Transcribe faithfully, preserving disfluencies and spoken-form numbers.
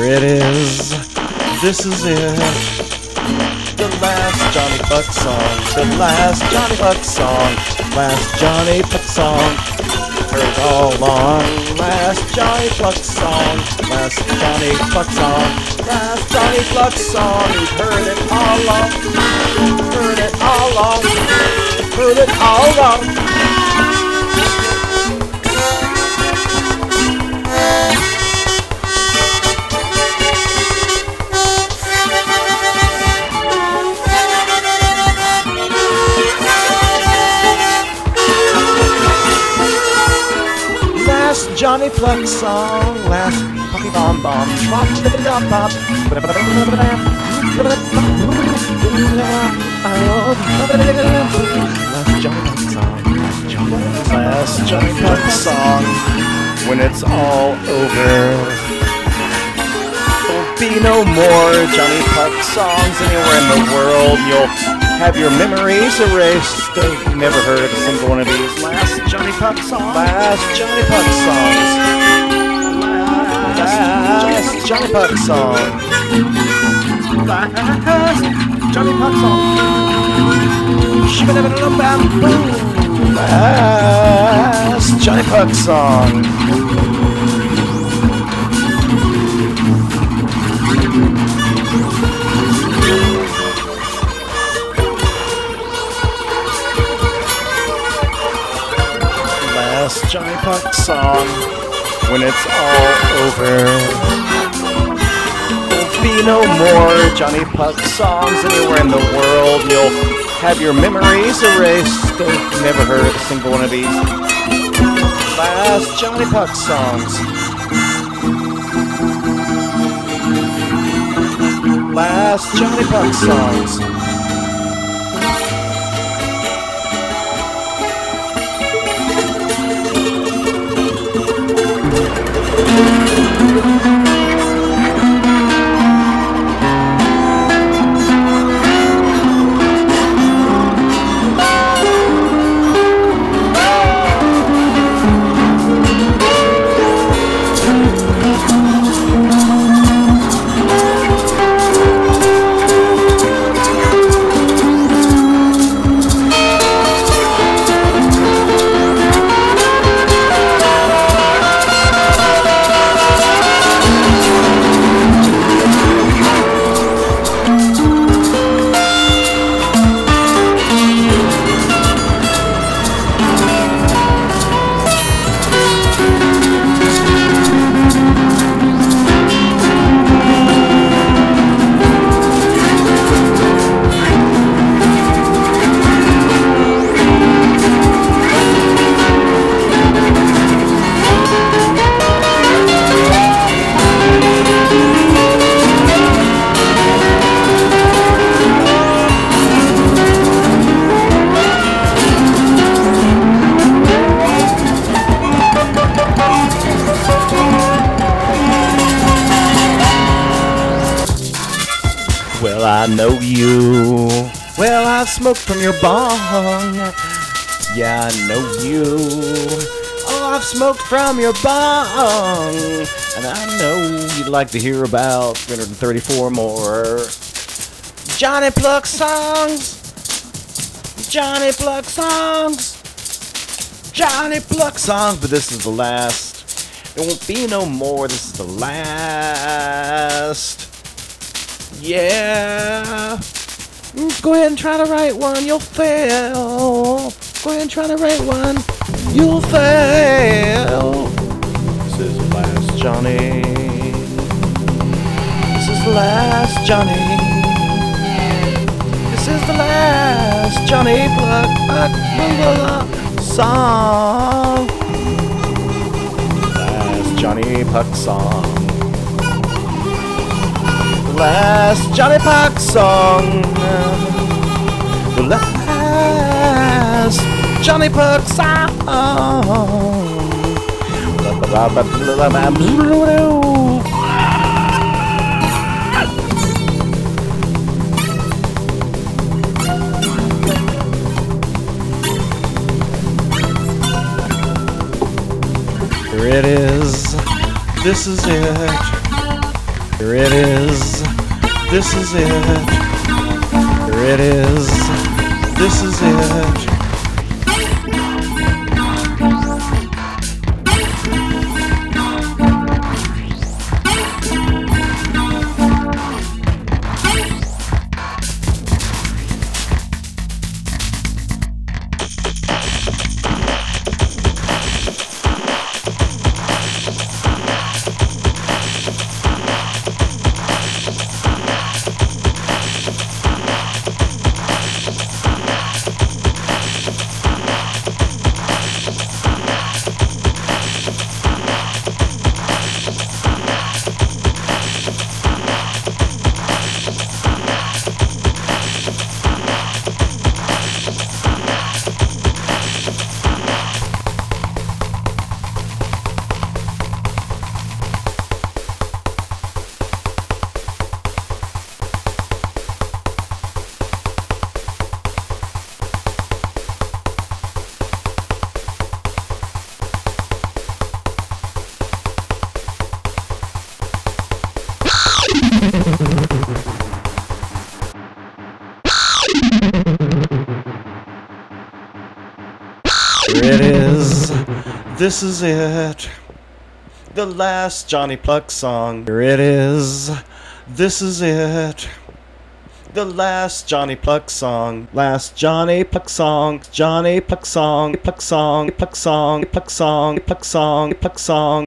it is. This is it. The last Johnny Buck song. The last Johnny Buck song. Last Johnny Buck song. Heard it all along. Last Johnny Buck song. Last Johnny Buck song. Last Johnny Buck song. You've heard it all along. Heard it all along. Heard it all along. Last Johnny Pluck song, last Puppy Bomb Bomb, Trot Dippity Dop Bop, Last Johnny Pluck song, last Johnny Pluck song, when it's all over. There'll be no more Johnny Pluck songs anywhere in the world. You'll have your memories erased. You've never heard of a single one of these. Last Johnny Puck songs. Last Johnny Puck songs. Last Johnny Puck song. Last Johnny Puck song. Last Johnny Puck song. Last Johnny Puck song, when it's all over. There'll be no more Johnny Puck songs anywhere in the world. You'll have your memories erased. You've never heard of a single one of these. Last Johnny Puck songs. Last Johnny Puck songs. Well, I know you. Well, I've smoked from your bong. Yeah, I know you. Oh, I've smoked from your bong. And I know you'd like to hear about three hundred thirty-four more Johnny Pluck songs. Johnny Pluck songs. Johnny Pluck songs. But this is the last. There won't be no more. This is the last. Yeah. Go ahead and try to write one. You'll fail. Go ahead and try to write one. You'll fail. This is the last Johnny. This is the last Johnny. This is the last Johnny Pluck Pluck song. Last Johnny Puck song. Last Johnny Puck song. The last Johnny Puck song. Here it is. This is it. Here it is. This is it. Here it is. This is it. Here it is. This is it. The last Johnny Pluck song. Here it is. This is it. The last Johnny Pluck song. Last Johnny Pluck song. Johnny Pluck song. Pluck song. Pluck song. Pluck song. Pluck song. Pluck song.